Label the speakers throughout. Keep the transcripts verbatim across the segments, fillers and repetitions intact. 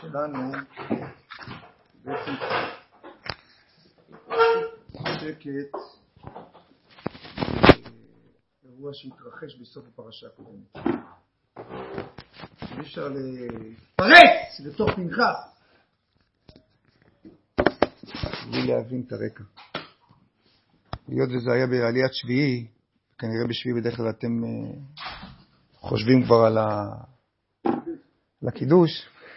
Speaker 1: שלנו בעצם שקט אירוע שהתרחש בסוף הפרשה הקודמת. אי אפשר לפרץ לתוך פנחס בלי להבין את הרקע. היות וזה היה בעליית שביעי, כנראה בשביעי בדרך כלל אתם חושבים כבר על הקידוש,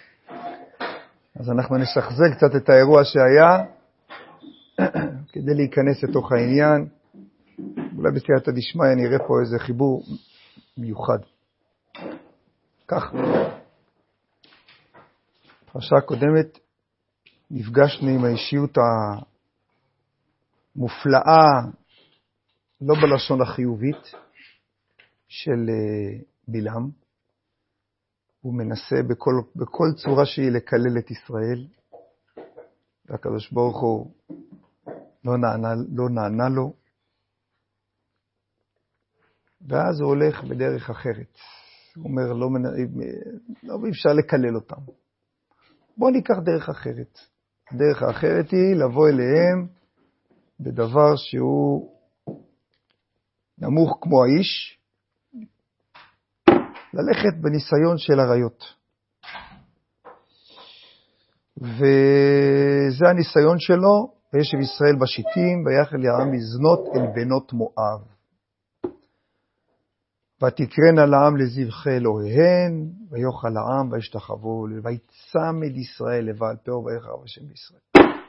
Speaker 1: אז אנחנו נשחזר קצת את האירוע שהיה כדי להיכנס לתוך העניין. אולי בסייעתא דשמיא נראה פה איזה חיבור מיוחד. כך, בפרשה הקודמת נפגשנו עם האישיות המופלאה, לא בלשון החיובית, של בלעם. הוא מנסה בכל, בכל צורה שהיא לקלל את ישראל, והקדוש ברוך הוא לא נענה, לא נענה לו, ואז הוא הולך בדרך אחרת. הוא אומר, לא, לא אפשר לקלל אותם. בואו ניקח דרך אחרת. הדרך האחרת היא לבוא אליהם בדבר שהוא נמוך כמו האיש, ללכת בניסיון של עריות. וזה הניסיון שלו, וישב ישראל בשיטים, ויחל העם לזנות אל בנות מואב. ותקרן על העם לזבחי אלוהיהן, ויאכל העם וישתחוו, ויצמד ישראל לבעל פאור ויחרב השם בישראל.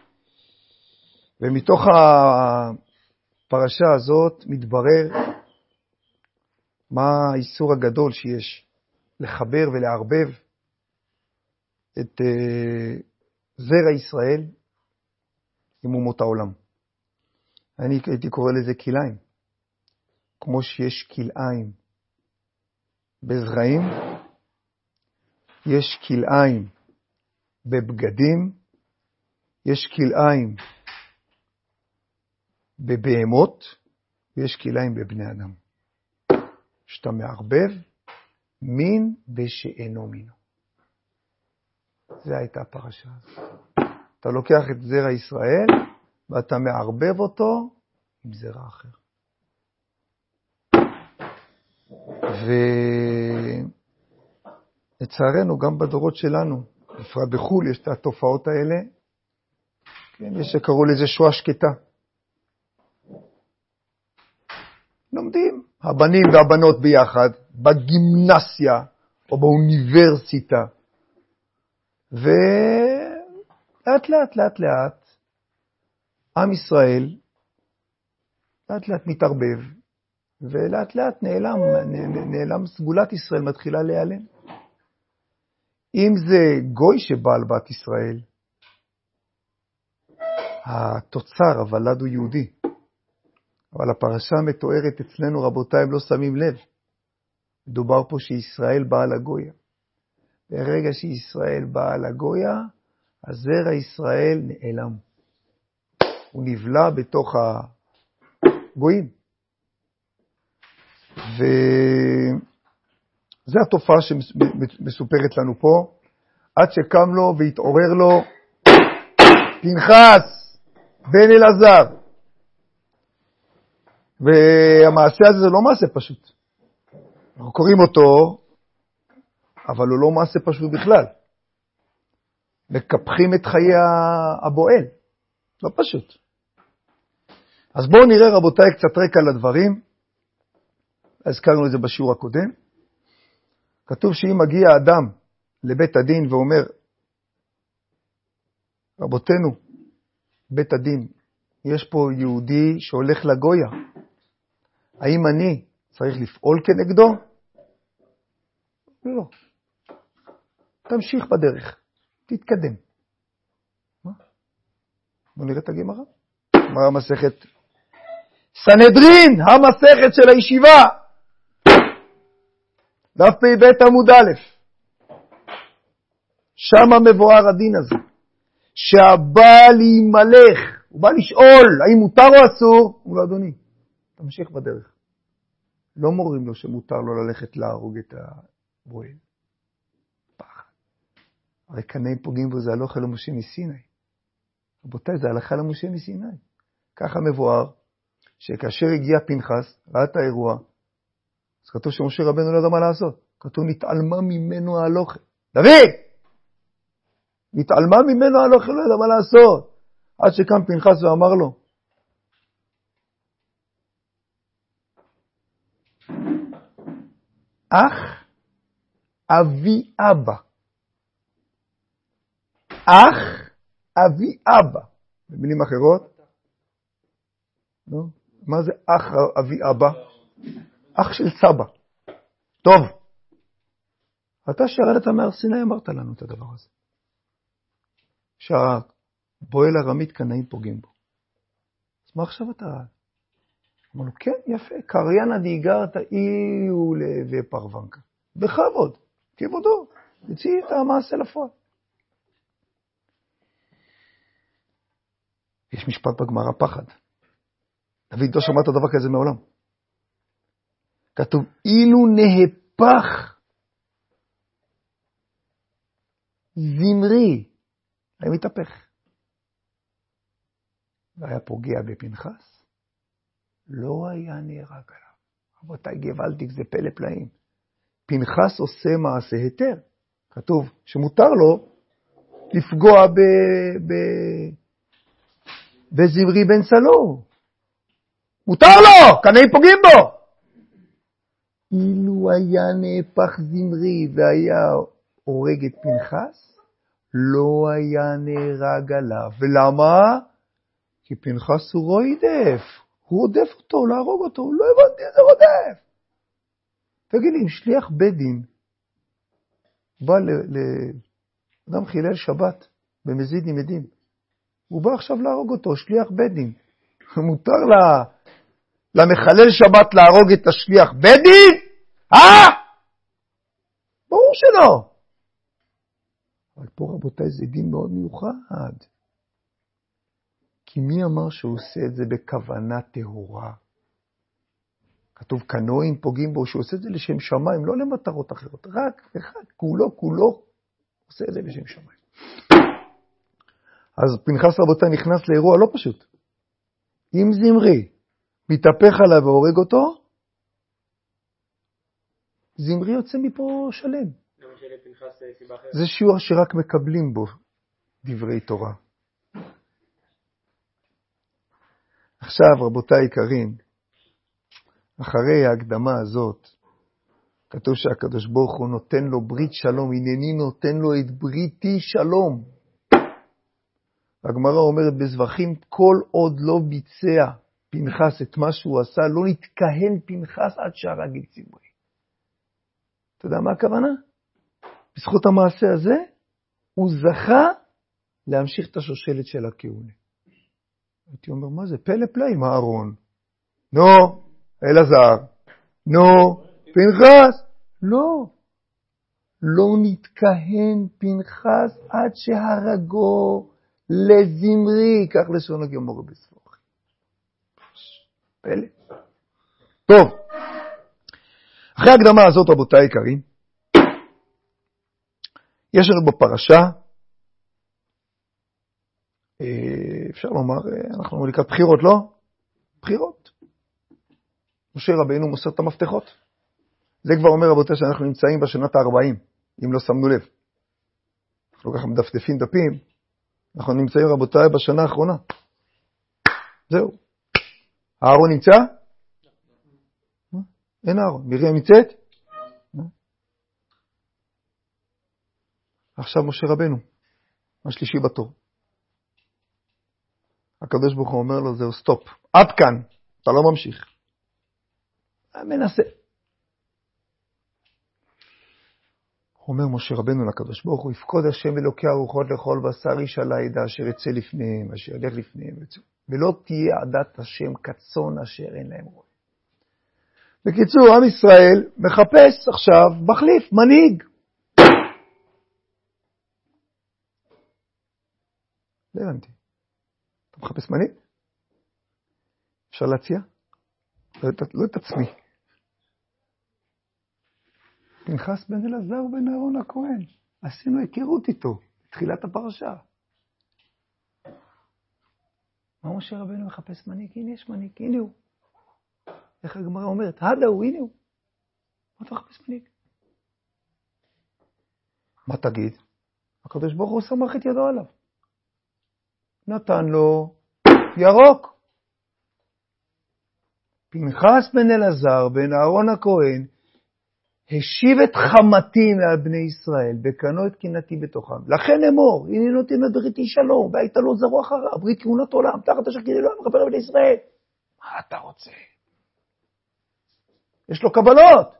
Speaker 1: ומתוך הפרשה הזאת מתברר מה האיסור הגדול שיש לחבר ולערבב את זרע ישראל עם אומות העולם. אני הייתי קורא לזה כלאיים. כמו שיש כלאיים בזרעים, יש כלאיים בבגדים, יש כלאיים בבהמות, ויש כלאיים בבני אדם. שאתה מערבב מין בשאינו מינו. זה הייתה הפרשה הזאת. אתה לוקח את זרע ישראל, ואתה מערבב אותו עם זרע אחר. ולצערנו, גם בדורות שלנו, בפרט בחול, יש את התופעות האלה. כן, יש שקראו לזה שואה שקטה. לומדים הבנים והבנות ביחד, בגימנסיה או באוניברסיטה. ולאט לאט, לאט לאט, עם ישראל, לאט לאט מתערבב, ולאט לאט נעלם, נעלם סגולת ישראל, מתחילה להיעלם. אם זה גוי שבעל בת ישראל, התוצר, הוולד הוא יהודי. אבל הפרשה מתוארת אצלנו, רבותיי, הם לא שמים לב. מדובר פה שישראל באה לגויה. ברגע שישראל באה לגויה, הזרע ישראל נעלם. הוא נבלע בתוך הגויים. וזו התופעה שמסופרת לנו פה, עד שקם לו והתעורר לו פנחס בן אלעזר. והמעשה הזה זה לא מעשה פשוט. אנחנו קוראים אותו, אבל הוא לא מעשה פשוט בכלל. מקפחים את חיי הבועל. לא פשוט. אז בואו נראה, רבותיי, קצת רקע לדברים. הזכרנו את זה בשיעור הקודם. כתוב שאם מגיע אדם לבית הדין ואומר, רבותינו, בית הדין, יש פה יהודי שהולך לגויה. האם אני צריך לפעול כנגדו? לא. תמשיך בדרך. תתקדם. מה? בוא נראה את הגמרא. גמרא המסכת סנהדרין, המסכת של הישיבה. דף פ"ב עמוד א'. שם מבואר הדין הזה. שהבא להימלך, הוא בא לשאול האם מותר או אסור, הוא לא, אדוני, תמשיך בדרך. לא מורים לו שמותר לו ללכת להרוג את הבועל. פחד. הרי קנאים פוגעים בו, זה הלכה למשה מסיני. רבותיי, זה הלכה למשה מסיני. ככה מבואר, שכאשר הגיע פנחס, ראה את האירוע, אז כתוב שמשה רבנו לא ידע מה לעשות. כתוב, נתעלמה ממנו ההלכה. דוד! נתעלמה ממנו ההלכה, לא ידע מה לעשות. עד שקם פנחס ואמר לו, אח אבי אבא. אח אבי אבא. במילים אחרות? לא? מה זה אח אבי אבא? אח של סבא. טוב. אתה שרדת מהר סיני, אמרת לנו את הדבר הזה. שהבועל הרמית קנאים פוגעים בו. אז מה עכשיו אתה... אמרנו, כן, יפה, קריינה דיגרת אילו להווה פרוונקה. בכבוד, כבודו, יציא את המעשה לפועל. יש משפט בגמרא פחד. דוד לא שמעת דבר כזה מעולם. כתוב, אילו נהפך זמרי, היה מתהפך. והיה פוגע בפנחס, לא היה נהרג עליו. רבותיי, גוואלדיק, זה פלא פלאים. פנחס עושה מעשה היתר. כתוב שמותר לו לפגוע ב... ב... בזמרי בן סלו. מותר לו, קנאים פוגעים בו. אילו היה נהפך זמרי והיה הורג את פנחס, לא היה נהרג עליו. ולמה? כי פנחס הוא רוידף. הוא רודף אותו, להרוג אותו. לא הבנתי איזה רודף. תגיד לי, אם שליח בית דין בא לאדם חילל שבת במזיד עם עדים, הוא בא עכשיו להרוג אותו, שליח בית דין. מותר לה, למחלל שבת להרוג את השליח בית דין? אה? ברור שלא. אבל פה רבותיי זה דין מאוד מיוחד. כי מי אמר שהוא עושה את זה בכוונה טהורה? כתוב קנאים פוגעים בו, שהוא עושה את זה לשם שמיים, לא למטרות אחרות, רק אחד, כולו, כולו, עושה את זה לשם שמיים. אז פנחס רבותיי נכנס לאירוע לא פשוט. אם זמרי מתהפך עליו והורג אותו, זמרי יוצא מפה שלם. זה שיעור שרק מקבלים בו דברי תורה. עכשיו רבותיי יקרים, אחרי ההקדמה הזאת, כתוב שהקדוש ברוך הוא נותן לו ברית שלום, הנני נותן לו את בריתי שלום. הגמרא אומרת בזבחים, כל עוד לא ביצע פנחס את מה שהוא עשה, לא נתכהן פנחס עד שהרג את זמרי. אתה יודע מה הכוונה? בזכות המעשה הזה, הוא זכה להמשיך את השושלת של הכהונה. הייתי אומר, מה זה? פלא פלאים, אהרון. נו, אלעזר. נו, פנחס. לא. לא נתכהן פנחס עד שהרגו לזמרי. כך לשון הגמרא בספרים. פלא. טוב. אחרי ההקדמה הזאת, רבותיי יקרים, יש לנו בפרשה, אפשר לומר, אנחנו לקראת בחירות, לא? בחירות. משה רבינו מוסר את המפתחות. זה כבר אומר, רבותיי, שאנחנו נמצאים בשנת ה-ארבעים, אם לא שמנו לב. אנחנו ככה מדפדפים דפים, אנחנו נמצאים, רבותיי, בשנה האחרונה. זהו. אהרון נמצא? אין אהרון. מרים נמצאת? עכשיו משה רבנו, השלישי בתור. הקדוש ברוך הוא אומר לו, זהו סטופ. עד כאן, אתה לא ממשיך. מנסה. הוא אומר משה רבנו לקדוש ברוך הוא, יפקוד השם אלוקי הרוחות לכל בשר איש על העדה אשר יצא לפניהם, אשר ילך לפניהם, ולא תהיה עדת השם כצאן אשר אין להם רועה. בקיצור, עם ישראל מחפש עכשיו מחליף, מנהיג. לא הבנתי. אתה מחפש מנהיג? אפשר להציע? לא את, לא את עצמי. פנחס בן אלעזר בן אהרון הכהן. עשינו היכרות איתו, תחילת הפרשה. מה משה רבנו מחפש מנהיג? הנה יש מנהיג, הנה הוא. איך הגמרא אומרת? הדה הוא, הנה הוא. מה אתה מחפש מנהיג? מה תגיד? הקדוש ברוך הוא שמח את ידו עליו. נתן לו ירוק. פנחס בן אלעזר, בן אהרון הכהן, השיב את חמתי מעל בני ישראל, וקנו את קנאתי בתוכם. לכן אמור, הנה נותן את בריתי שלום, והיית לו זרוע אחריו, ברית כהונת עולם, תחת אשר כדי לא מכפר בני ישראל. מה אתה רוצה? יש לו קבלות.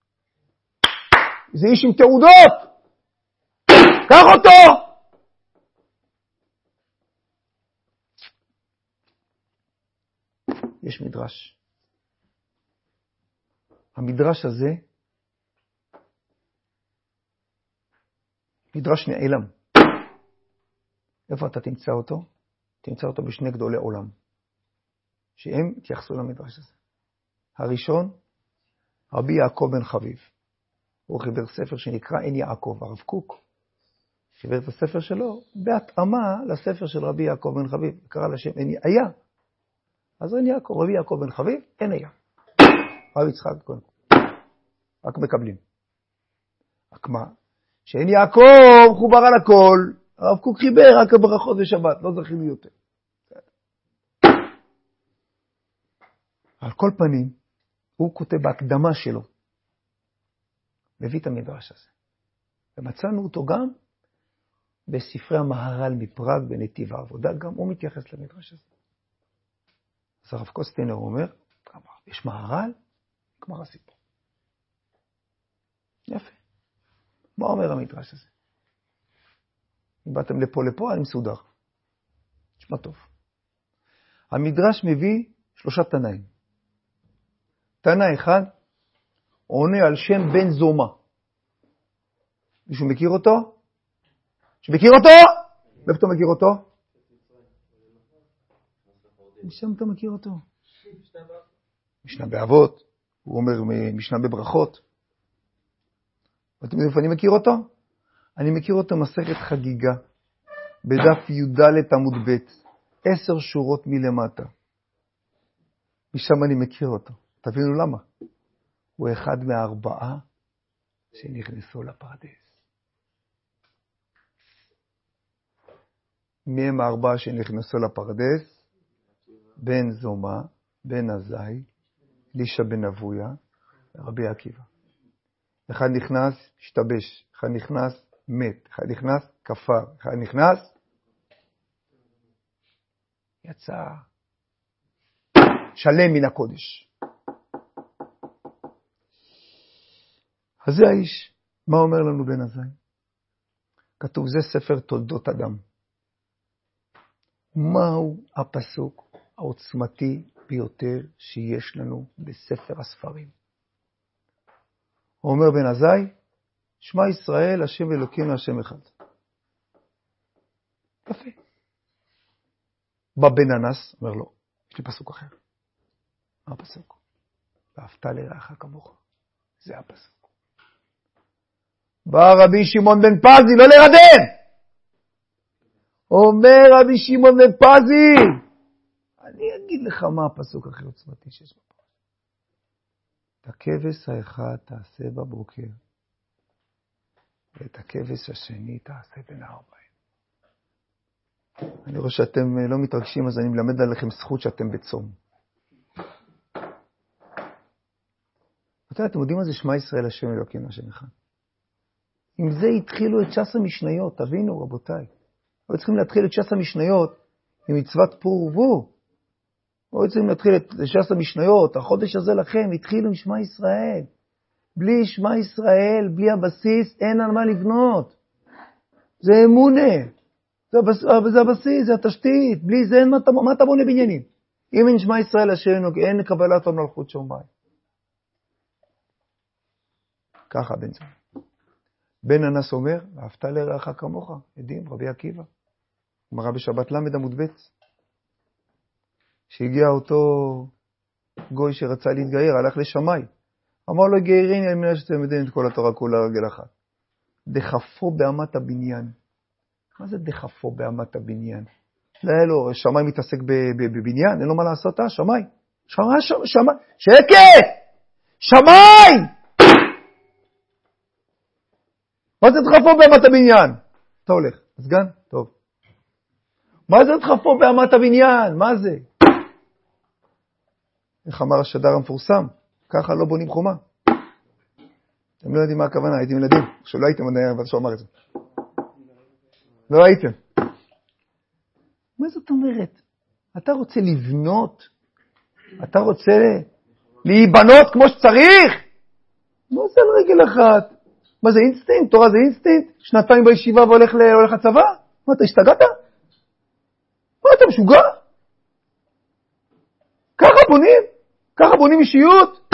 Speaker 1: זה איש עם תעודות. קח אותו! יש מדרש. המדרש הזה, מדרש נעלם. איפה אתה תמצא אותו? תמצא אותו בשני גדולי עולם, שהם התייחסו למדרש הזה. הראשון, רבי יעקב בן חביב. הוא חיבר ספר שנקרא אין יעקב, הרב קוק. חיבר את הספר שלו בהתאמה לספר של רבי יעקב בן חביב. קרא לשם אין היה. אז אין יעקב, רבי יעקב בן חביב, אין היה. רב יצחק קודם. רק מקבלים. רק מה? שאין יעקב חובר על הכל. הרב קוק חיבר רק הברכות ושבת, לא זכינו יותר. על כל פנים, הוא כותב בהקדמה שלו. מביא את המדרש הזה. ומצאנו אותו גם בספרי המהר"ל מפראג בנתיב העבודה, גם הוא מתייחס למדרש הזה. אז הרב קוסטינר אומר, יש מהר"ל, כמו הסיפור. יפה. מה אומר המדרש הזה? אם באתם לפה לפה, אני מסודר. נשמע טוב. המדרש מביא שלושה תנאים. תנא אחד, עונה על שם בן זומא. מישהו מכיר אותו? שמכיר אותו? מאיפה אתה מכיר אותו? משם אתה מכיר אותו. משנה באבות. הוא אומר משנה בברכות. ואתם יודעים איפה אני מכיר אותו? אני מכיר אותו מסכת חגיגה, בדף י"ד עמוד ב', עשר שורות מלמטה. משם אני מכיר אותו. תבינו למה? הוא אחד מהארבעה שנכנסו לפרדס. מי הם הארבעה שנכנסו לפרדס? בן זומא, בן עזאי, אלישע בן אבויה, רבי עקיבא. אחד נכנס, השתבש, אחד נכנס, מת, אחד נכנס, כפר, אחד נכנס, יצא שלם מן הקודש. אז זה האיש. מה אומר לנו בן עזאי? כתוב, זה ספר תולדות אדם. מהו הפסוק העוצמתי ביותר שיש לנו בספר הספרים? הוא אומר בן עזאי, שמע ישראל, השם אלוקינו, השם אחד. יפה. בא בן אנס, אומר לו, יש לי פסוק אחר. מה הפסוק? ואהבת לרעך כמוך. זה הפסוק. בא רבי שמעון בן פזי, לא לרדם! אומר רבי שמעון בן פזי, אני אגיד לך מה הפסוק הכי עוצמתי שיש בפרשה. את הכבש האחד תעשה בבוקר, ואת הכבש השני תעשה בין הארבעים. אני רואה שאתם לא מתרגשים, אז אני מלמד עליכם זכות שאתם בצום. אתם יודעים מה זה שמע ישראל השם אלוקינו השם אחד? עם זה התחילו את ש"ס המשניות, תבינו רבותיי. היו צריכים להתחיל את ש"ס המשניות עם מצוות פור ורבו. היו צריכים להתחיל את ש"ס המשניות, החודש הזה לכם, התחילו עם שמע ישראל. בלי שמע ישראל, בלי הבסיס, אין על מה לבנות. זה אמונה. זה, הבס... זה הבסיס, זה התשתית. בלי זה אין מה, מה אתה בונה בניינים. אם אין שמע ישראל השם, אין קבלת המלכות שמיים. ככה בן זומא. בן אנס אומר, ואהבת לרעך כמוך, עדים, רבי עקיבא. אמרה בשבת למד עמוד ב', שהגיע אותו גוי שרצה להתגייר, הלך לשמאי. אמר לו, גייריני על מנה שאתם יודעים את כל התורה כולה רגל אחת. דחפו באמת הבניין. מה זה דחפו באמת הבניין? לא, לא, שמאי מתעסק בבניין, אין לו מה לעשות, אה, שמאי. שמאי, שמאי, שמאי, שקט! שמאי! מה זה דחפו באמת הבניין? אתה הולך, סגן? טוב. מה זה דחפו באמת הבניין? מה זה? איך אמר השדר המפורסם? ככה לא בונים חומה. אתם לא יודעים מה הכוונה, הייתם ילדים. כשלא הייתם, אבל שהוא אמר את זה. לא הייתם. מה זאת אומרת? אתה רוצה לבנות? אתה רוצה להיבנות כמו שצריך? מה זה על רגל אחת? מה זה אינסטינקט? תורה זה אינסטינקט? שנתיים בישיבה והולך הולך לצבא? מה, אתה השתגעת? מה, אתה משוגע? ככה בונים? ככה בונים אישיות?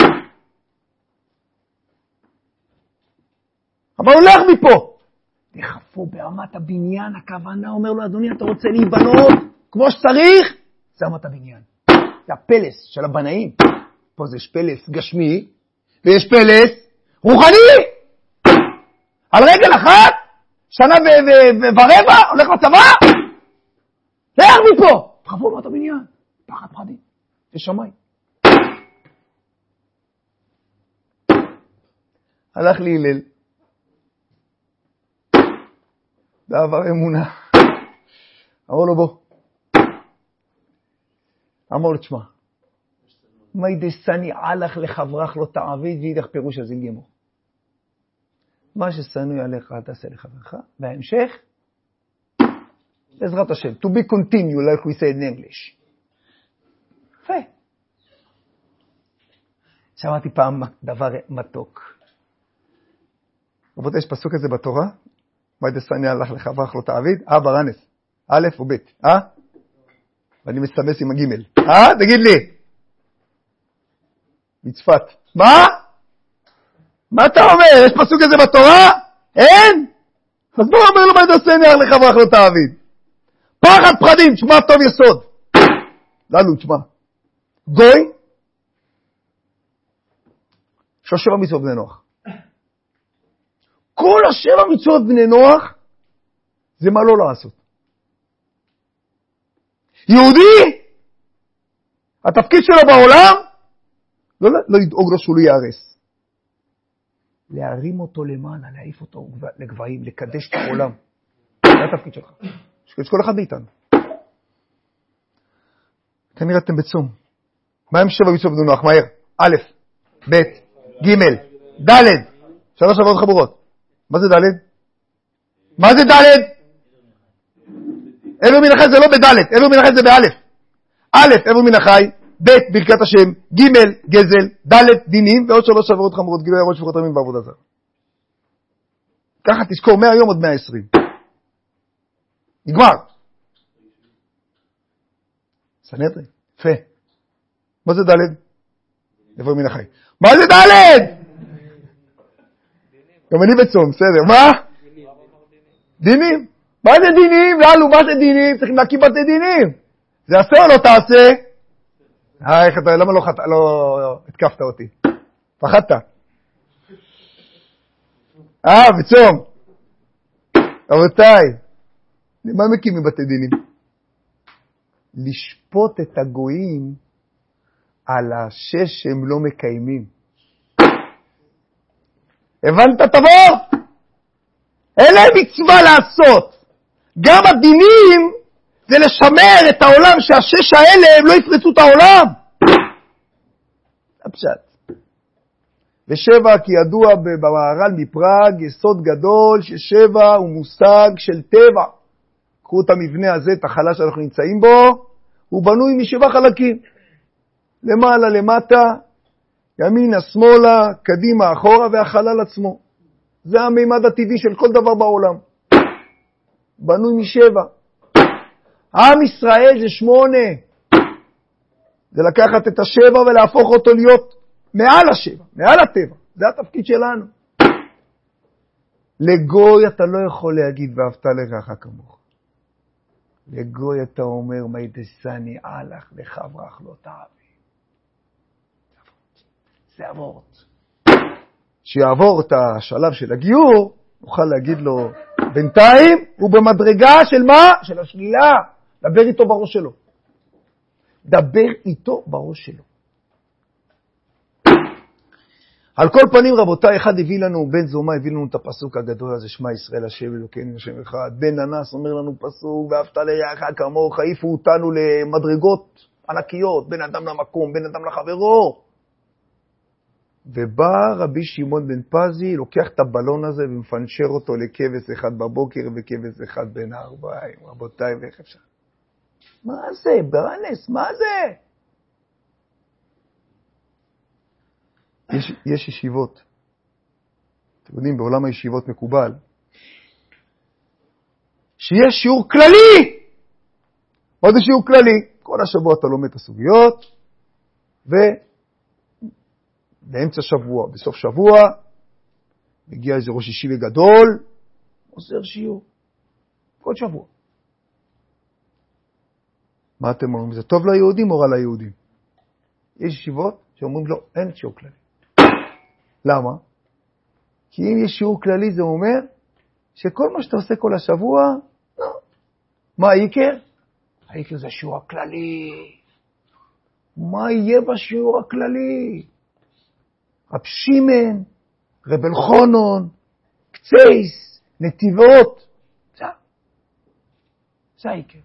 Speaker 1: אבל הולך מפה. דחפו באמת הבניין, הכוונה אומר לו, אדוני, אתה רוצה להיבנות כמו שצריך? זה אמת הבניין. זה הפלס של הבנאים. פה זה יש פלס גשמי, ויש פלס רוחני. על רגל אחת, שנה ורבע, הולך לצבא, לך מפה. דחפו באמת הבניין. פחד פחדים. זה שמיים. הלך לי הלל. בעבר אמונה. אמר לו בוא. אמר לו תשמע. מי דסני עלך לחברך לא תעביד וידך פירוש הזה גמור. מה שסנוי עליך אל תעשה לחברך. וההמשך. בעזרת השם. To be continued like we say in English. יפה. שמעתי פעם דבר מתוק. רבותי, יש פסוק הזה בתורה. מה דסני הלך לחברך לא תעביד? אה, ברנס. א' או ב'. אה? ואני מסמס עם הגימל. אה? תגיד לי. מצפת. מה? מה אתה אומר? יש פסוק הזה בתורה? אין? אז בוא אומר לו מה דסני הלך לחברך לא תעביד. פחד פחדים, תשמע טוב יסוד. לנו, תשמע. גוי. שושבע מצוות בני נוח. כל השבע מצוות בני נוח, זה מה לא לעשות. יהודי, התפקיד שלו בעולם, לא, לא לדאוג לו שהוא לא יערס. להרים אותו למעלה, להעיף אותו לגבהים, לקדש את העולם. זה התפקיד שלך. יש כל אחד מאיתנו. כנראה אתם בצום. מה הם שבע מצוות בני נוח? מהר. א', ב', ג', ד', שלוש עברות חבורות. מה זה ד'? מה זה ד'? עבר מן החי זה לא בד', עבר מן החי זה באלף. א', עבר מן החי, ב', ברכת השם, ג', גזל, ד', דינים, ועוד שלוש עברות חמורות, גילוי ערות שפיכות דמים בעבודה זרה. ככה תזכור, מהיום עוד מאה ועשרים. נגמר. סנהדרין, יפה. מה זה ד'? עבר מן החי. מה זה ד'? גם אני בצום, בסדר. מה? דינים. מה זה דינים? לאלו, מה זה דינים? צריכים להקים בתי דינים. זה עשה או לא תעשה? אה, איך אתה, למה לא, לא התקפת אותי? פחדת. אה, בצום. רבותיי, למה מקימים בתי דינים? לשפוט את הגויים על השש שהם לא מקיימים. הבנת תבוא? אין להם מצווה לעשות. גם הדינים זה לשמר את העולם שהשש האלה הם לא יפרצו את העולם. הפשט. ושבע, כי ידוע במהר"ל מפראג, יסוד גדול ששבע הוא מושג של טבע. קחו את המבנה הזה, את החלל שאנחנו נמצאים בו, הוא בנוי משבע חלקים. למעלה, למטה, ימינה, שמאלה, קדימה, אחורה, והחלל עצמו. זה המימד הטבעי של כל דבר בעולם. בנוי משבע. עם ישראל זה שמונה. זה לקחת את השבע ולהפוך אותו להיות מעל השבע, מעל הטבע. זה התפקיד שלנו. לגוי אתה לא יכול להגיד ואהבת לרעך כמוך. לגוי אתה אומר מי דסני עלך לחברך לא תעביד. זה אבות. שיעבור את השלב של הגיור, נוכל להגיד לו, בינתיים הוא במדרגה של מה? של השלילה. דבר איתו בראש שלו. דבר איתו בראש שלו. על כל פנים, רבותיי, אחד הביא לנו, בן זומא הביא לנו את הפסוק הגדול הזה, שמע ישראל השם אלוקינו השם אחד. בן ננס אומר לנו פסוק, ואהבת לרעך כמוך, העיפו אותנו למדרגות ענקיות, בין אדם למקום, בין אדם לחברו. ובא רבי שמעון בן פזי, לוקח את הבלון הזה ומפנשר אותו לכבש אחד בבוקר וכבש אחד בין הארבעים. רבותיי, ואיך אפשר? מה זה? ברנס, מה זה? יש, יש ישיבות. אתם יודעים, בעולם הישיבות מקובל, שיש שיעור כללי. מה זה שיעור כללי? כל השבוע אתה לומד את הסוגיות, ובאמצע שבוע, בסוף שבוע, מגיע איזה ראש ישיבה גדול, עושה שיעור. כל שבוע. מה אתם אומרים? זה טוב ליהודים או רע ליהודים? יש ישיבות שאומרים לו, אין שיעור כללי. למה? כי אם יש שיעור כללי זה אומר שכל מה שאתה עושה כל השבוע, לא. מה העיקר? העיקר זה השיעור הכללי. מה יהיה בשיעור הכללי? רב שמעון, רב אלחנון, קצייס, נתיבות. זה, זה העיקר.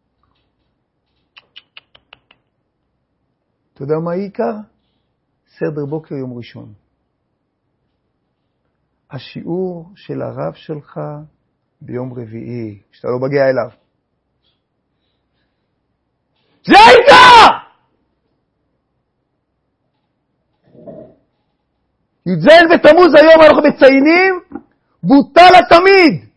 Speaker 1: אתה יודע מה העיקר? סדר בוקר יום ראשון. השיעור של הרב שלך ביום רביעי, שאתה לא מגיע אליו. זה העיקר! י"ז בתמוז היום אנחנו מציינים, בוטל התמיד.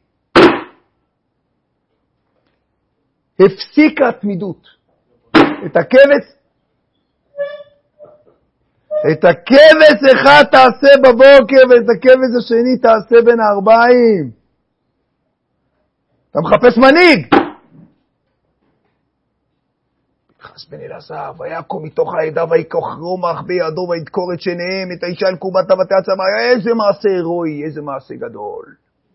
Speaker 1: הפסיקה התמידות. את הכבש, את הכבש אחד תעשה בבוקר, ואת הכבש השני תעשה בין הארבעים. אתה מחפש מנהיג. פנחס בן אלעזר, ויקום מתוך העדה ויקח רומח בידו וידקור את שניהם, את האישה אל קומתה ותעצמה. איזה מעשה הירואי, איזה מעשה גדול.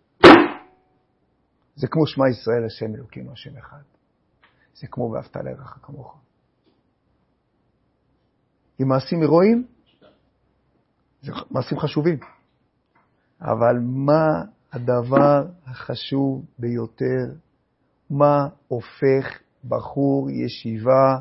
Speaker 1: זה כמו שמע ישראל השם אלוקינו השם אחד. זה כמו ואהבת לרעך כמוך. עם מעשים הירואיים, זה מעשים חשובים. אבל מה הדבר החשוב ביותר? מה הופך בחור ישיבה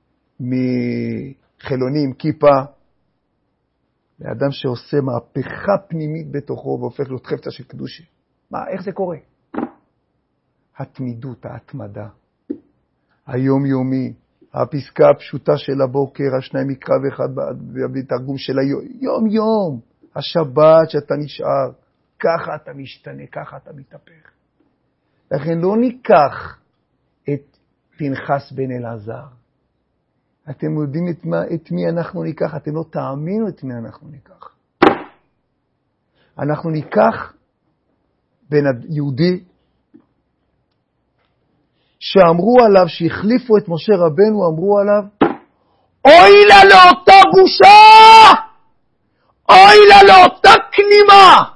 Speaker 1: מחילוני עם כיפה לאדם שעושה מהפכה פנימית בתוכו והופך להיות חפצה של קדושה? מה, איך זה קורה? התמידות, ההתמדה, היומיומי, הפסקה הפשוטה של הבוקר, השניים מקרא ואחד בתרגום של היום יום, השבת שאתה נשאר, ככה אתה משתנה, ככה אתה מתהפך. לכן לא ניקח את פנחס בן אלעזר. אתם יודעים את, מה, את מי אנחנו ניקח, אתם לא תאמינו את מי אנחנו ניקח. אנחנו ניקח בן יהודי, שאמרו עליו, שהחליפו את משה רבנו, אמרו עליו, אוי לה לאותה בושה! אוי לה לאותה כנימה!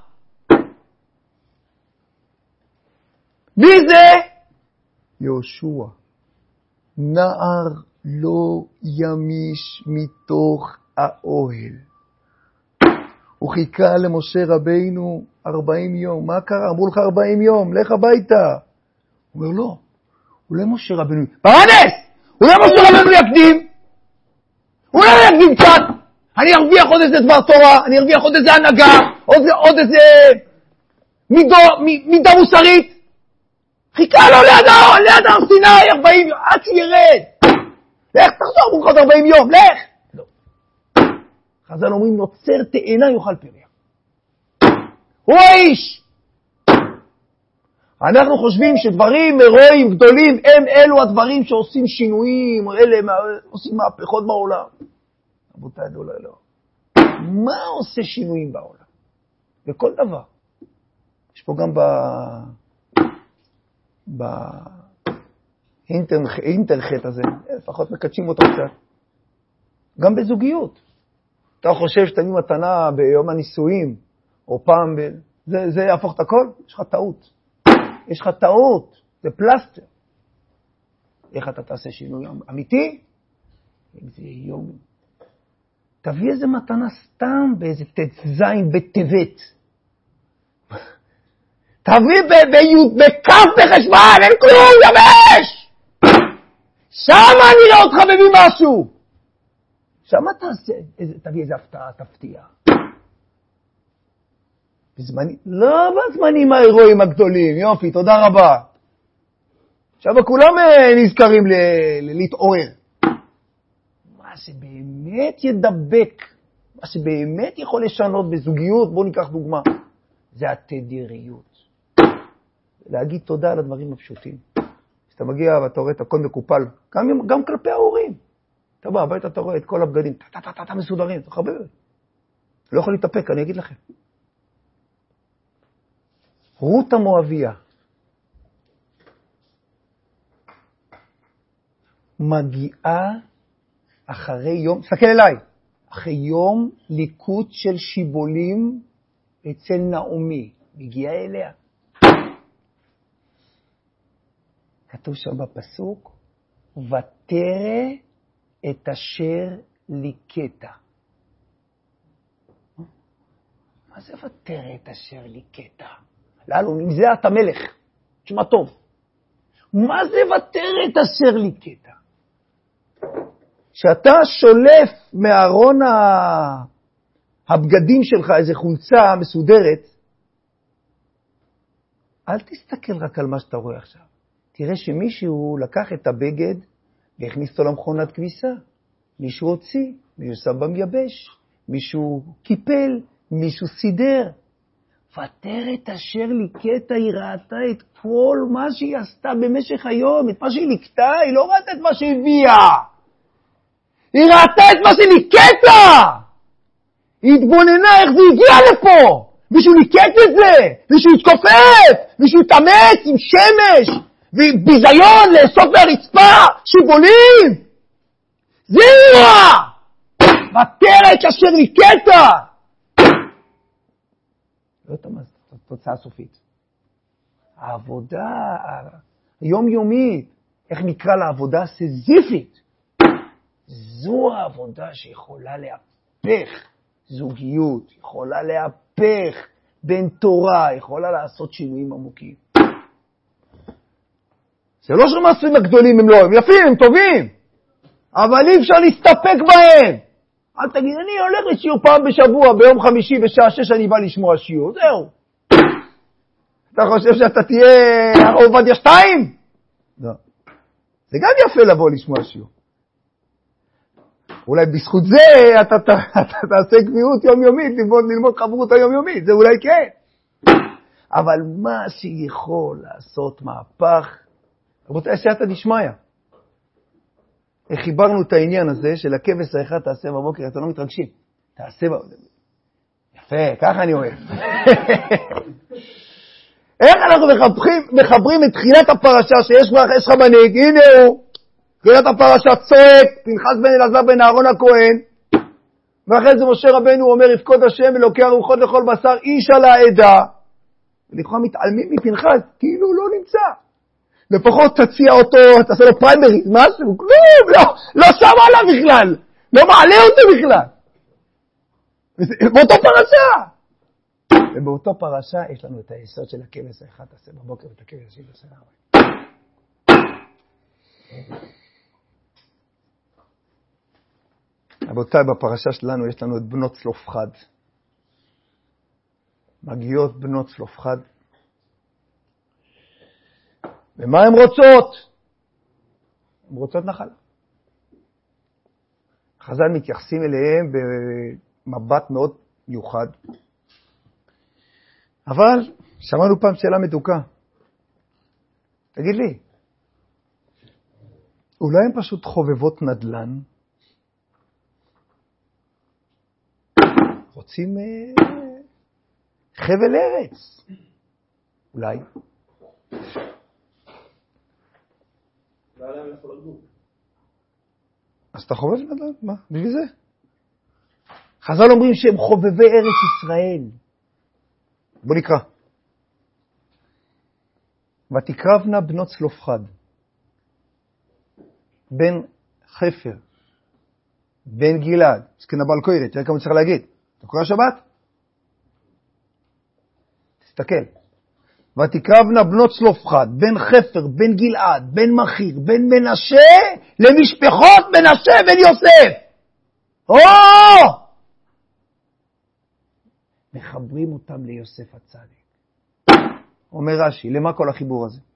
Speaker 1: מי זה? יהושע. נער לא ימיש מתוך האוהל. הוא חיכה למשה רבנו ארבעים יום. מה קרה? אמרו לך ארבעים יום, לך הביתה. הוא אומר לא. אולי משה רבנו, ברנס! אולי משה רבנו יקדים? אולי יקדים קצת? אני ארוויח עוד איזה דבר תורה, אני ארוויח עוד איזה הנהגה, עוד, עוד איזה מידו, מידה מוסרית. חיכה לו ליד, ליד הר סיני ארבעים יום, עד שהוא ירד. לך תחזור, אמרו לך עוד ארבעים יום, לך! לא. חז"ל אומרים, נוצר תאנה יאכל פריה. הוא האיש! אנחנו חושבים שדברים הירואיים גדולים הם אלו הדברים שעושים שינויים, אלה עושים מהפכות בעולם. רבותיי, לא, לא, לא. מה עושה שינויים בעולם? בכל דבר. יש פה גם ב... באינטרחט הזה, לפחות מקדשים אותו קצת. גם בזוגיות. אתה חושב שתביא מתנה ביום הנישואים, או פעם ב... זה, זה יהפוך את הכל? יש לך טעות. יש לך טעות. זה פלסטר. איך אתה תעשה שינוי אמיתי? אם זה יום. תביא איזה מתנה סתם באיזה תזין בטבת. תביא בכף בחשבן, אין כלום, יבש! שם אני לא אותך מביא משהו. שם תעשה, תביא איזה הפתעה, תפתיע. בזמנים, לא בזמנים ההירואים הגדולים, יופי, תודה רבה. עכשיו כולם נזכרים להתעורר. מה שבאמת ידבק, מה שבאמת יכול לשנות בזוגיות, בואו ניקח דוגמה, זה התדיריות. להגיד תודה על הדברים הפשוטים. כשאתה מגיע ואתה רואה את הכל מקופל, גם, גם כלפי ההורים. אתה בא, הביתה אתה רואה את כל הבגדים, טה-טה-טה מסודרים, אתה חבר. לא יכול להתאפק, אני אגיד לכם. רות המואביה. מגיעה אחרי יום, סתכל אליי, אחרי יום ליקוט של שיבולים אצל נעמי, מגיעה אליה. כתוב שם בפסוק, ותרא את אשר ליקטה. מה זה ותרא את אשר ליקטה? לאלו, אם זה אתה מלך, תשמע טוב. מה זה ותרא את אשר ליקטה? שאתה שולף מארון הבגדים שלך איזו חולצה מסודרת, אל תסתכל רק על מה שאתה רואה עכשיו. תראה שמישהו לקח את הבגד והכניס אותו למכונת כביסה. מישהו הוציא, מישהו שם במייבש, מישהו קיפל, מישהו סידר. ותרא את אשר ליקטה, היא ראתה את כל מה שהיא עשתה במשך היום, את מה שהיא ליקטה, היא לא ראתה את מה שהיא הביאה. היא ראתה את מה שהיא ליקטה. היא התבוננה איך זה הגיע לפה. מישהו ליקט את זה, מישהו התכופף, מישהו התאמץ עם שמש, וביזיון לאסוף מהרצפה, שיבולים. זהו! ותרא את אשר ליקטה. לא יודעת מה זאת התוצאה הסופית. העבודה היומיומית, איך נקרא לעבודה הסיזיפית, זו העבודה שיכולה להפך זוגיות, יכולה להפך בין תורה, יכולה לעשות שינויים עמוקים. זה לא שהמעשים הגדולים הם לא, הם יפים, הם טובים, אבל אי אפשר להסתפק בהם. אל תגיד, אני הולך לשיעור פעם בשבוע, ביום חמישי בשעה שש אני בא לשמוע שיעור, זהו. אתה חושב שאתה תהיה הרב עובדיה שתיים? לא. זה גם יפה לבוא לשמוע שיעור. אולי בזכות זה אתה, אתה, אתה תעשה קביעות יומיומית, ללמוד, ללמוד חברות היומיומית, זה אולי כן. אבל מה שיכול לעשות מהפך, רבותיי, סייעתא דשמיא. חיברנו את העניין הזה של הכבש האחד תעשה בבוקר, אתם לא מתרגשים. תעשה בבוקר. יפה, ככה אני אוהב. איך אנחנו מחברים, מחברים את תחילת הפרשה שיש לך מנהיג, הנה הוא, תחילת הפרשה צועק, פנחס בן אלעזר בן אהרון הכהן, ואחרי זה משה רבנו אומר, יפקוד השם אלוקי הרוחות לכל בשר, איש על העדה. ולכאורה מתעלמים מפנחס, כאילו הוא לא נמצא. לפחות תציע אותו, תעשה לו פריימריז, משהו, כלום, לא, לא שם עליו בכלל, לא מעלה אותו בכלל. באותו פרשה. ובאותו פרשה יש לנו את היסוד של הכבש האחד תעשה בבוקר ואת הכבש השני תעשה בבוקר. רבותיי, בפרשה שלנו יש לנו את בנות צלופחד. מגיעות בנות צלופחד. ומה הן רוצות? הן רוצות נחלה. חז"ל מתייחסים אליהם במבט מאוד מיוחד. אבל שמענו פעם שאלה מתוקה. תגיד לי, אולי הן פשוט חובבות נדל"ן? רוצים חבל ארץ? אולי. אז אתה חובב נדל"ן? מה? בשביל זה? חז"ל אומרים שהם חובבי ארץ ישראל. בוא נקרא. ותקרבנה בנות צלופחד, בן חפר, בן גלעד, זקן הבעל קוירת, תראה כמה צריך להגיד. אתה קורא שבת? תסתכל. ותקרבנה בנות צלופחד, בן חפר, בן גלעד, בן מחיר, בן מנשה, למשפחות מנשה בן יוסף. או! מחברים אותם ליוסף הצדיק. אומר רש"י, למה כל החיבור הזה?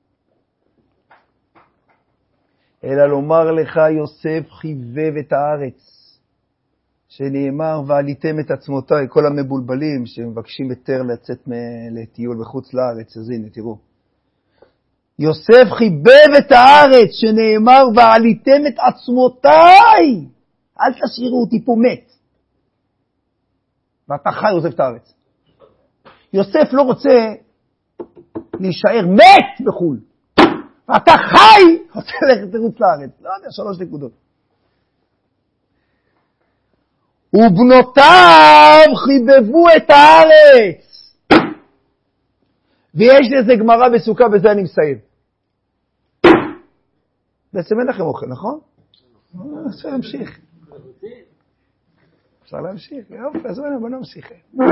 Speaker 1: אלא לומר לך יוסף חיבב את הארץ, שנאמר ועליתם את עצמותיי, כל המבולבלים שמבקשים יותר לצאת לטיול בחוץ לארץ, אז הנה תראו. יוסף חיבב את הארץ, שנאמר ועליתם את עצמותיי, אל תשאירו אותי פה מת. ואתה חי עוזב את הארץ. יוסף לא רוצה להישאר מת בחול. ואתה חי רוצה ללכת לחוץ לארץ. לא יודע, שלוש נקודות. ובנותיו חיבבו את הארץ. ויש לזה גמרא בסוכה, בזה אני מסיים. בעצם אין לכם אוכל, נכון? אפשר להמשיך. אפשר להמשיך. יופי, אז בוא נמשיך.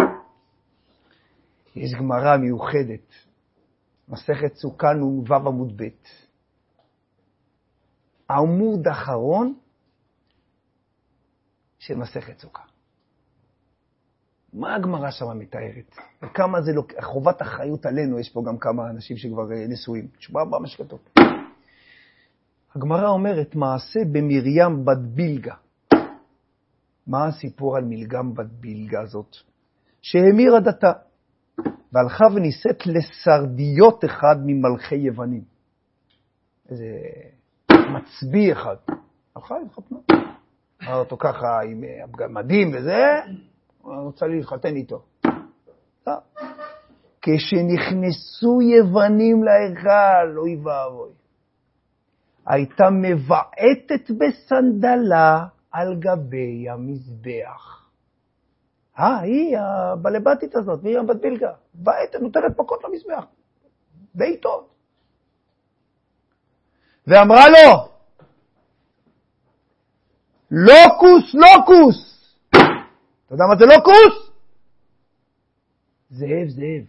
Speaker 1: יש גמרא מיוחדת. מסכת סוכה נ"ו עמוד ב'. עמוד אחרון של מסכת סוכה. מה הגמרא שם מתארת? וכמה זה לא, חובת החיות עלינו, יש פה גם כמה אנשים שכבר נשואים. תשמע מה שכתוב. הגמרא אומרת מעשה במרים בת בילגה. מה הסיפור על מלגם בת בילגה הזאת? שהמירה דתה. והלכה וניסית לסרדיות אחד ממלכי יוונים. איזה מצביא אחד. הלכה להתחתנה. אמר אותו ככה עם מדים וזה, הוא רוצה להתחתן איתו. לא. כשנכנסו יוונים להיכל, אוי ואבוי, הייתה מבעטת בסנדלה על גבי המזבח. אה, היא הבלבטית הזאת, והיא הבת בילגה. בעטת, נותרת פקות למזבח. בעיטות. ואמרה לו, לוקוס, לוקוס. אתה יודע מה זה לוקוס? זאב, זאב.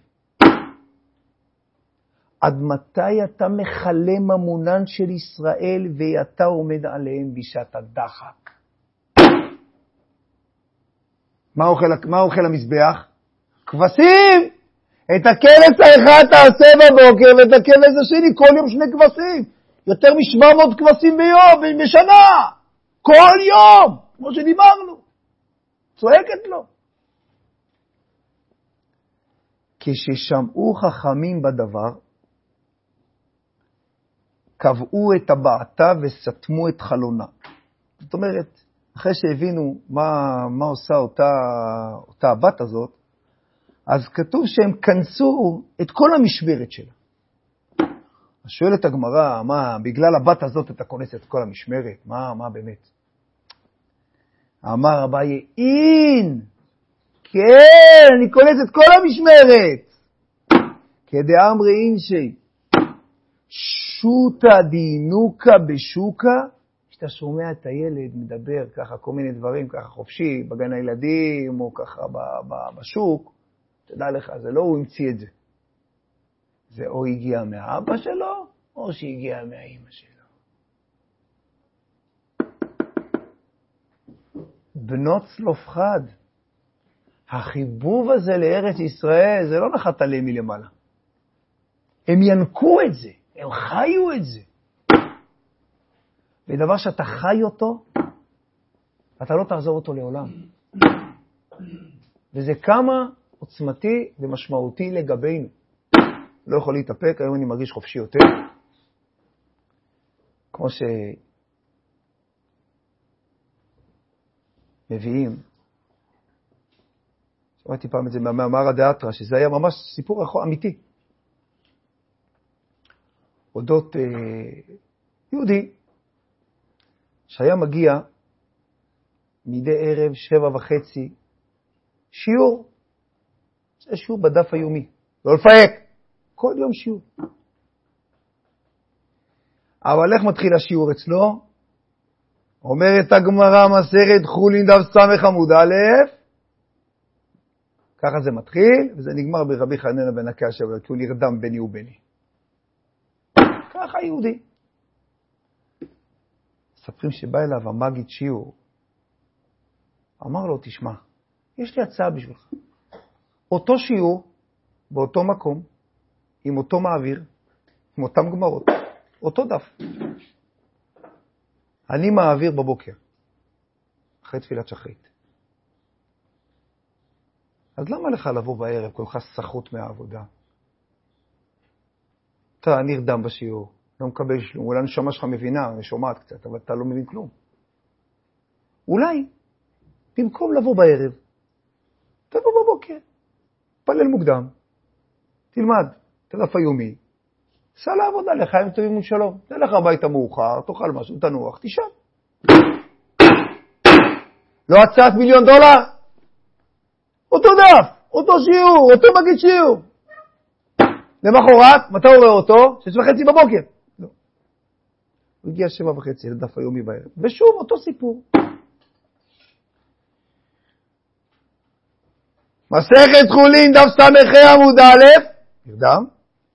Speaker 1: עד מתי אתה מחלה ממונן של ישראל ואתה עומד עליהם בשעת הדחק? מה אוכל, מה אוכל המזבח? כבשים! את הכבש האחד תעשה בבוקר ואת הכבש השני כל יום שני כבשים. יותר מ-שבע מאות כבשים ביום, בשנה. כל יום, כמו שדיברנו. צועקת לו. כששמעו חכמים בדבר, קבעו את הבעתה וסתמו את חלונה. זאת אומרת, אחרי שהבינו מה, מה עושה אותה, אותה הבת הזאת, אז כתוב שהם כנסו את כל המשמרת שלה. אז שואלת הגמרא, מה, בגלל הבת הזאת אתה כונס את כל המשמרת? מה, מה באמת? אמר אביי, אין, כן, אני כונס את כל המשמרת. כדאמרי אינשי, שוטה דינוקה בשוקה, שאתה שומע את הילד מדבר ככה כל מיני דברים, ככה חופשי, בגן הילדים או ככה בשוק, תדע לך, זה לא הוא המציא את זה. זה או הגיע מהאבא שלו, או שהגיע מהאמא שלו. בנות צלופחד, החיבוב הזה לארץ ישראל, זה לא נחת עליהם מלמעלה. הם ינקו את זה, הם חיו את זה. ודבר שאתה חי אותו, אתה לא תעזור אותו לעולם. וזה כמה עוצמתי ומשמעותי לגבינו. לא יכול להתאפק, היום אני מרגיש חופשי יותר. כמו שמביאים. שמעתי פעם את זה מהמאמר הדאטרה, שזה היה ממש סיפור אמיתי. אודות אה, יהודי, שהיה מגיע מדי ערב שבע וחצי שיעור, זה שיעור בדף היומי. לא לפייק. כל יום שיעור. אבל איך מתחיל השיעור אצלו? אומרת הגמרא מסכת חולין דף סמך עמוד א', ככה זה מתחיל, וזה נגמר ברבי חנינא בן עקשיא, כי הוא נרדם ביני וביני. ככה יהודי. מספרים שבא אליו המגיד שיעור, אמר לו, תשמע, יש לי הצעה בשבילך. אותו שיעור, באותו מקום, עם אותו מעביר, עם אותם גמרות, אותו דף. אני מעביר בבוקר, אחרי תפילת שחרית. אז למה לך לבוא בערב כל כך סחוט מהעבודה? אתה נרדם בשיעור, לא מקבל שלום, אולי הנשמה שלך מבינה, אני שומעת קצת, אבל אתה לא מבין כלום. אולי, במקום לבוא בערב, תבוא בבוקר, פלל מוקדם, תלמד, תדף היומי, סע לעבודה, לחיים טובים ושלום. תלך הביתה מאוחר, תאכל משהו, תנוח, תישן. לא הצעת מיליון דולר? אותו דף, אותו שיעור, אותו מגיד שיעור. למחרת, מתי הוא רואה אותו? שש וחצי בבוקר. לא. הוא הגיע שבע וחצי לדף היומי בערב. ושוב, אותו סיפור. מסכת חולין, דף סמך עמוד א', נרדם.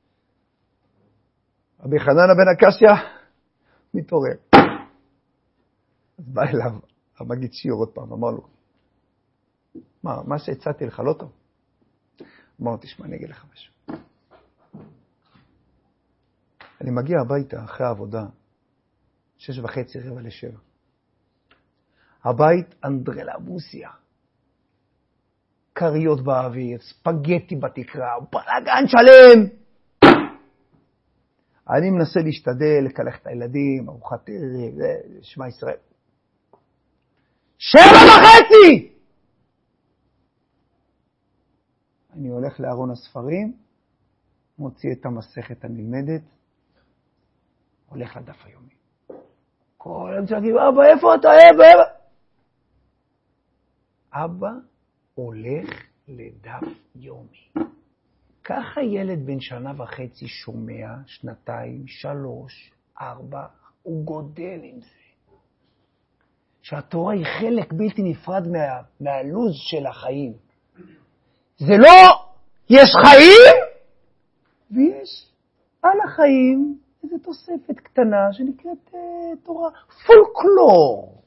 Speaker 1: רבי חנינא בן עקשיא מתעורר. אז בא אליו המגיד שיעור עוד פעם, אמר לו, מה, מה שהצעתי לך לא טוב? אמר, תשמע, אני אגיד לך משהו. אני מגיע הביתה אחרי העבודה, שש וחצי, רבע לשבע. הבית אנדרלמוסיה. קריות באוויר, ספגטי בתקרה, בלגן שלם. אני מנסה להשתדל, לקלח את הילדים, ארוחת ערב, שמע ישראל. שבע וחצי! אני הולך לארון הספרים, מוציא את המסכת הנלמדת, הולך לדף היומי. כל היום צועקים, אבא, איפה אתה? אבא, אבא. אבא הולך לדף יומי. ככה ילד בן שנה וחצי שומע, שנתיים, שלוש, ארבע, הוא גודל עם זה. שהתורה היא חלק בלתי נפרד מה, מהלוז של החיים. זה לא, יש חיים, ויש על החיים איזו תוספת קטנה שנקראת uh, תורה פולקלור.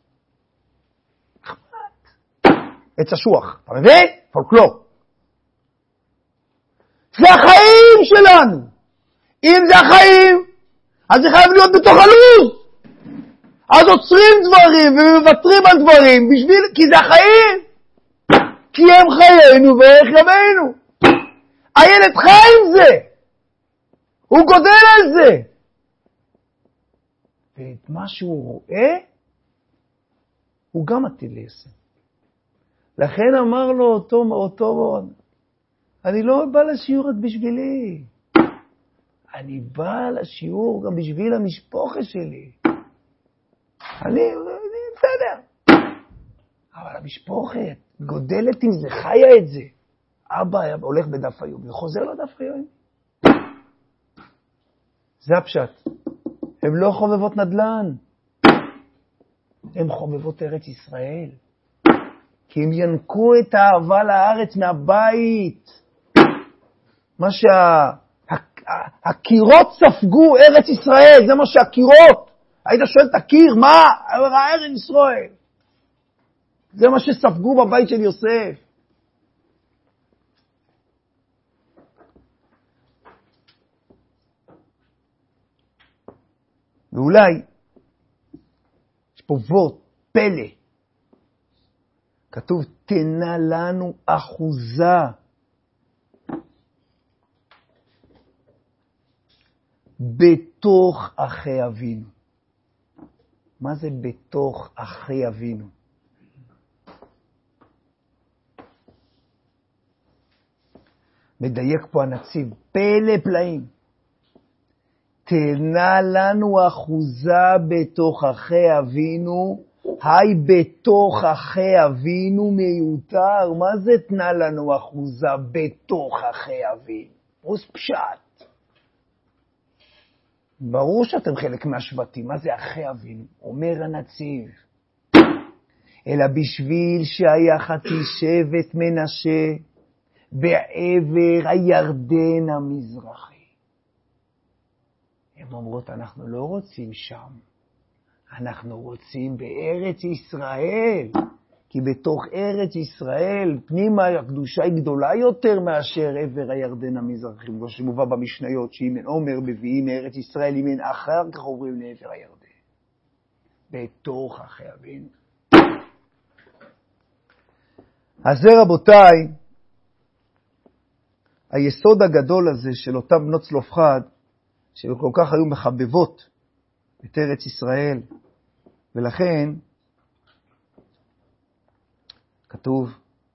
Speaker 1: עץ אשוח, אתה מבין? פולקלור. זה החיים שלנו. אם זה החיים, אז זה חייב להיות בתוך הלוז. אז עוצרים דברים ומוותרים על דברים, בשביל, כי זה החיים. כי הם חיינו ואיך ימינו. הילד חי עם זה. הוא גודל על זה. ואת מה שהוא רואה, הוא גם עתיד ליישם. לכן אמר לו אותו, אותו, אני לא בא לשיעור רק בשבילי. אני בא לשיעור גם בשביל המשפחה שלי. אני, אני בסדר. אבל המשפחה גודלת עם זה, חיה את זה. אבא הולך בדף היום, וחוזר לדף היום. זה הפשט. הם לא חובבות נדל"ן. הם חובבות ארץ ישראל. כי הם ינקו את האהבה לארץ מהבית. מה שהקירות ספגו ארץ ישראל, זה מה שהקירות. היית שואל את הקיר, מה? ארץ ישראל. זה מה שספגו בבית של יוסף. ואולי, יש פה וורט, פלא. כתוב, תנה לנו אחוזה. בתוך אחי אבינו. מה זה בתוך אחי אבינו? מדייק פה הנציב, פלא פלאים. תנה לנו אחוזה בתוך אחי אבינו, היי בתוך אחי אבינו מיותר. מה זה תנה לנו אחוזה בתוך אחי אבינו? פרוס פשט. ברור שאתם חלק מהשבטים. מה זה אחי אבינו? אומר הנציב. אלא בשביל שהיה חצי שבט מנשה בעבר הירדן המזרחי. הם אומרות, אנחנו לא רוצים שם. אנחנו רוצים בארץ ישראל. כי בתוך ארץ ישראל, פנימה הקדושה היא גדולה יותר מאשר עבר הירדן המזרחי. כמו שמובא במשניות, שאם אין עומר מביאים מארץ ישראל, אם אין אחר כך עוברים לעבר הירדן. בתוך אחי אבינו. אז זה רבותיי, היסוד הגדול הזה של אותם בנות צלופחד, שכל כך היו מחבבות את ארץ ישראל, ולכן כתוב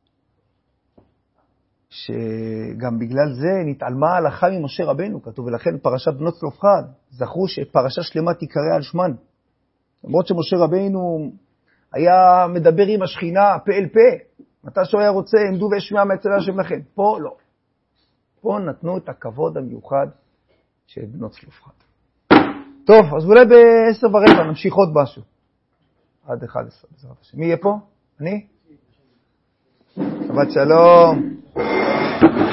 Speaker 1: שגם בגלל זה נתעלמה ההלכה ממשה רבנו, כתוב, ולכן פרשת בנות צלופחד, זכרו שפרשה שלמה תיקרא על שמן. למרות שמשה רבנו היה מדבר עם השכינה פה אל פה, מתי שהוא היה רוצה, עמדו ואשמע מהצבא השם לכם. פה לא. פה נתנו את הכבוד המיוחד של בנות צלופחד. טוב, אז אולי בעשר ורבע נמשיך עוד משהו. עד אחד עשרה, בעזרת השם. מי יהיה פה? אני? שבת שלום.